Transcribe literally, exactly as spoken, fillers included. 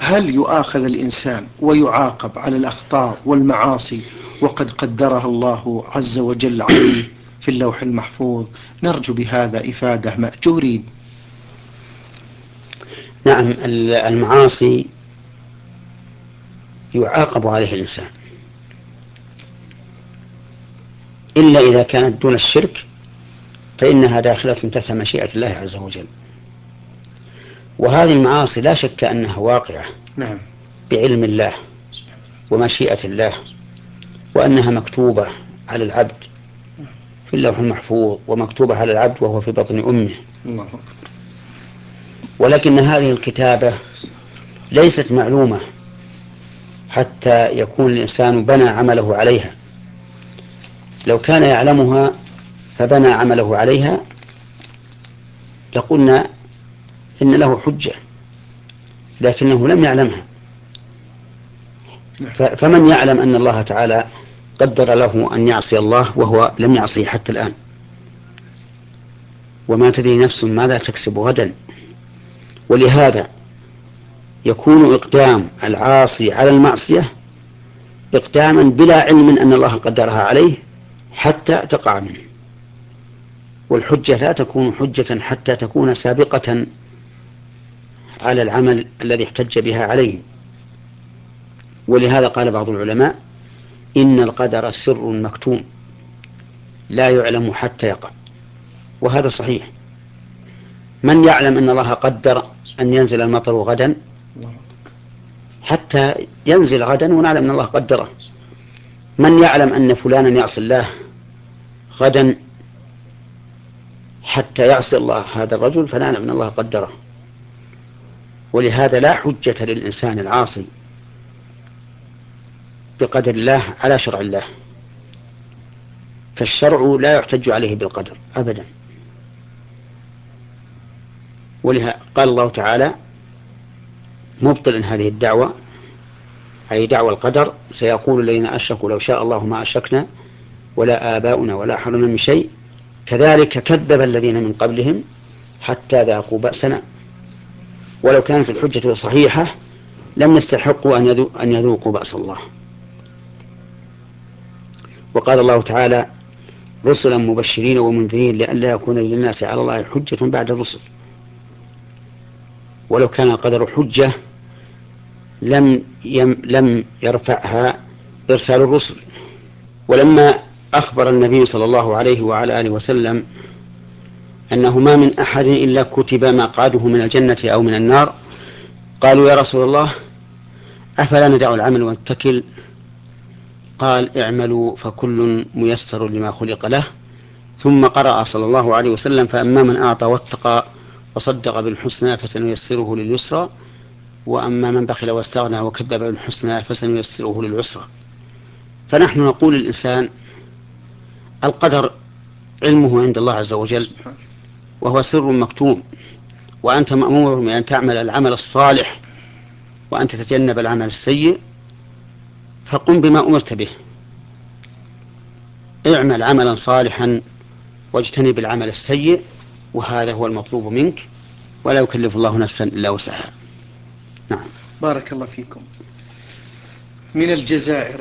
هل يؤاخذ الإنسان ويعاقب على الأخطاء والمعاصي وقد قدرها الله عز وجل عليه في اللوح المحفوظ؟ نرجو بهذا إفادة مأجورين. نعم، المعاصي يعاقب عليه الإنسان إلا إذا كانت دون الشرك فإنها داخلة تحت مشيئة الله عز وجل. وهذه المعاصي لا شك أنها واقعة نعم بعلم الله ومشيئة الله، وأنها مكتوبة على العبد في اللوح المحفوظ، ومكتوبة على العبد وهو في بطن أمه. الله أكبر. ولكن هذه الكتابة ليست معلومة حتى يكون الإنسان بنى عمله عليها. لو كان يعلمها فبنى عمله عليها لقلنا إن له حجة، لكنه لم يعلمها. فمن يعلم أن الله تعالى قدر له أن يعصي الله وهو لم يعصيه حتى الآن؟ وما تدري نفس ماذا تكسب غدا. ولهذا يكون إقدام العاصي على المعصية إقداما بلا علم أن الله قدرها عليه حتى تقع منه، والحجة لا تكون حجة حتى تكون سابقة على العمل الذي احتج بها عليه. ولهذا قال بعض العلماء: إن القدر سر مكتوم لا يعلم حتى يقع. وهذا صحيح. من يعلم أن الله قدر أن ينزل المطر غدا حتى ينزل غدا ونعلم أن الله قدره؟ من يعلم أن فلانا يعصي الله غدا حتى يعصي الله هذا الرجل فنعلم أن الله قدره؟ ولهذا لا حجة للإنسان العاصي بقدر الله على شرع الله، فالشرع لا يحتج عليه بالقدر أبدا. ولهذا قال الله تعالى مبطلا هذه الدعوة، أي دعوة القدر: سيقول الذين أشركوا لو شاء الله ما أشركنا ولا آباؤنا ولا حرمنا من شيء كذلك كذب الذين من قبلهم حتى ذاقوا بأسنا ولو كانت الحجة صحيحة لم يستحقوا أن يذوقوا بأس الله. وقال الله تعالى: رسلا مبشرين ومنذرين لئلا يكون للناس على الله حجة بعد الرسل. ولو كان القدر حجة لم يم لم يرفعها إرسال الرسل. ولما أخبر النبي صلى الله عليه وعلى آله وسلم أنه ما من أحد إلا كتب مقعده من الجنة أو من النار، قالوا: يا رسول الله أفلا ندع العمل ونتكل؟ قال: اعملوا فكل ميسر لما خلق له. ثم قرأ صلى الله عليه وسلم: فأما من أعطى واتقى وصدق بالحسنى فسنيسره لليسرى وأما من بخل واستغنى وكذب بالحسنى فسنيسره للعسرى. فنحن نقول للإنسان: القدر علمه عند الله عز وجل وهو سر مكتوم، وأنت مأمور بأن تعمل العمل الصالح وأن تتجنب العمل السيء، فقم بما أمرت به. اعمل عملا صالحا واجتنب العمل السيء، وهذا هو المطلوب منك، ولا يكلف الله نفسا إلا وسعها. نعم. بارك الله فيكم. من الجزائر